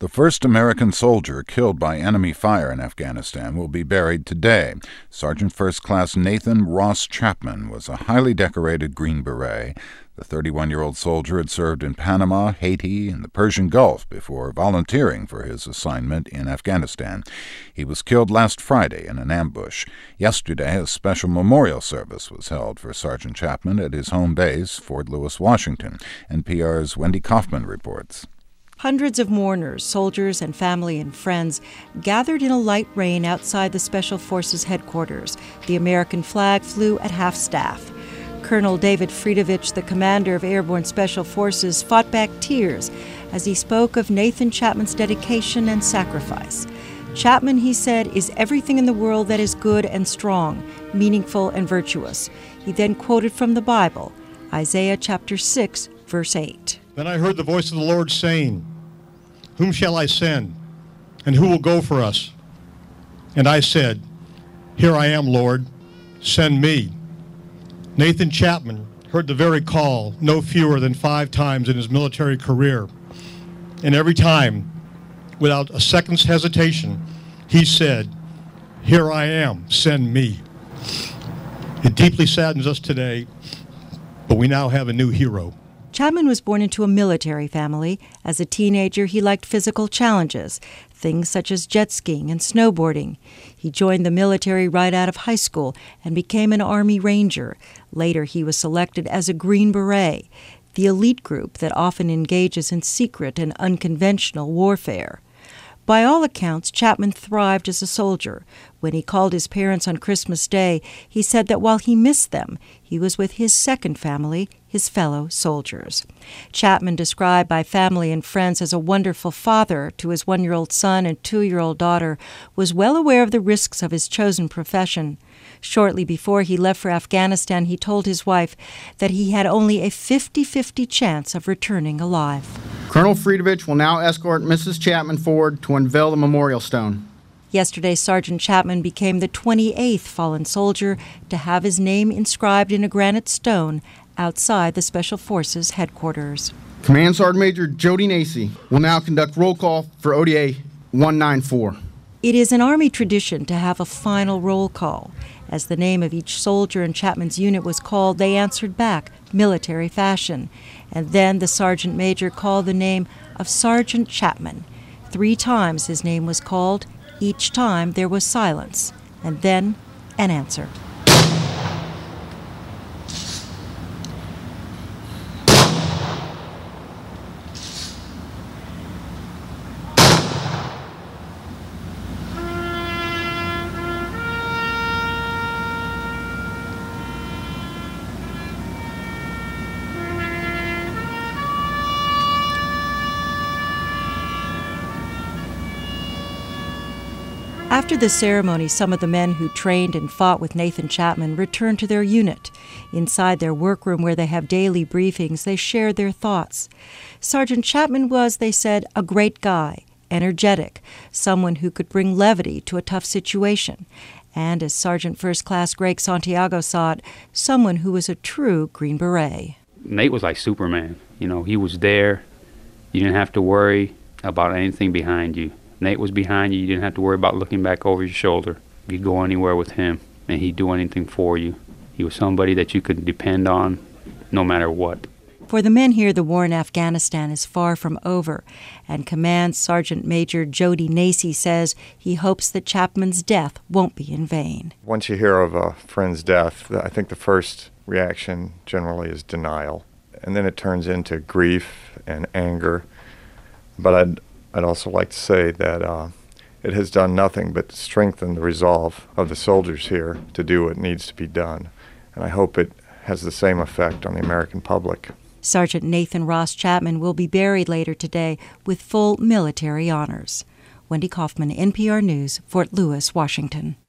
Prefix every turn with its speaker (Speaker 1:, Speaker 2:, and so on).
Speaker 1: The first American soldier killed by enemy fire in Afghanistan will be buried today. Sergeant First Class Nathan Ross Chapman was a highly decorated Green Beret. The 31-year-old soldier had served in Panama, Haiti, and the Persian Gulf before volunteering for his assignment in Afghanistan. He was killed last Friday in an ambush. Yesterday, a special memorial service was held for Sergeant Chapman at his home base, Fort Lewis, Washington. NPR's Wendy Kaufman reports.
Speaker 2: Hundreds of mourners, soldiers, and family and friends gathered in a light rain outside the Special Forces headquarters. The American flag flew at half-staff. Colonel David Friedovich, the commander of Airborne Special Forces, fought back tears as he spoke of Nathan Chapman's dedication and sacrifice. Chapman, he said, is everything in the world that is good and strong, meaningful and virtuous. He then quoted from the Bible, Isaiah chapter 6, verse 8.
Speaker 3: Then I heard the voice of the Lord saying, "Whom shall I send, and who will go for us?" And I said, "Here I am, Lord, send me." Nathan Chapman heard the very call no fewer than 5 times in his military career. And every time, without a second's hesitation, he said, "Here I am, send me." It deeply saddens us today, but we now have a new hero.
Speaker 2: Chapman was born into a military family. As a teenager, he liked physical challenges, things such as jet skiing and snowboarding. He joined the military right out of high school and became an Army Ranger. Later, he was selected as a Green Beret, the elite group that often engages in secret and unconventional warfare. By all accounts, Chapman thrived as a soldier. When he called his parents on Christmas Day, he said that while he missed them, he was with his second family, his fellow soldiers. Chapman, described by family and friends as a wonderful father to his 1-year-old son and 2-year-old daughter, was well aware of the risks of his chosen profession. Shortly before he left for Afghanistan, he told his wife that he had only a 50-50 chance of returning alive.
Speaker 4: Colonel Friedovich will now escort Mrs. Chapman forward to unveil the memorial stone.
Speaker 2: Yesterday, Sergeant Chapman became the 28th fallen soldier to have his name inscribed in a granite stone outside the Special Forces headquarters.
Speaker 4: Command Sergeant Major Jody Nacy will now conduct roll call for ODA 194.
Speaker 2: It is an Army tradition to have a final roll call. As the name of each soldier in Chapman's unit was called, they answered back, military fashion. And then the Sergeant Major called the name of Sergeant Chapman. 3 times his name was called. Each time there was silence, and then an answer. After the ceremony, some of the men who trained and fought with Nathan Chapman returned to their unit. Inside their workroom where they have daily briefings, they shared their thoughts. Sergeant Chapman was, they said, a great guy, energetic, someone who could bring levity to a tough situation. And as Sergeant First Class Greg Santiago saw it, someone who was a true Green Beret.
Speaker 5: Nate was like Superman. You know, he was there. You didn't have to worry about anything behind you. Nate was behind you. You didn't have to worry about looking back over your shoulder. You could go anywhere with him, and he'd do anything for you. He was somebody that you could depend on no matter what.
Speaker 2: For the men here, the war in Afghanistan is far from over, and Command Sergeant Major Jody Nacy says he hopes that Chapman's death won't be in vain.
Speaker 6: Once you hear of a friend's death, I think the first reaction generally is denial, and then it turns into grief and anger. But I'd also like to say that it has done nothing but strengthen the resolve of the soldiers here to do what needs to be done. And I hope it has the same effect on the American public.
Speaker 2: Sergeant Nathan Ross Chapman will be buried later today with full military honors. Wendy Kaufman, NPR News, Fort Lewis, Washington.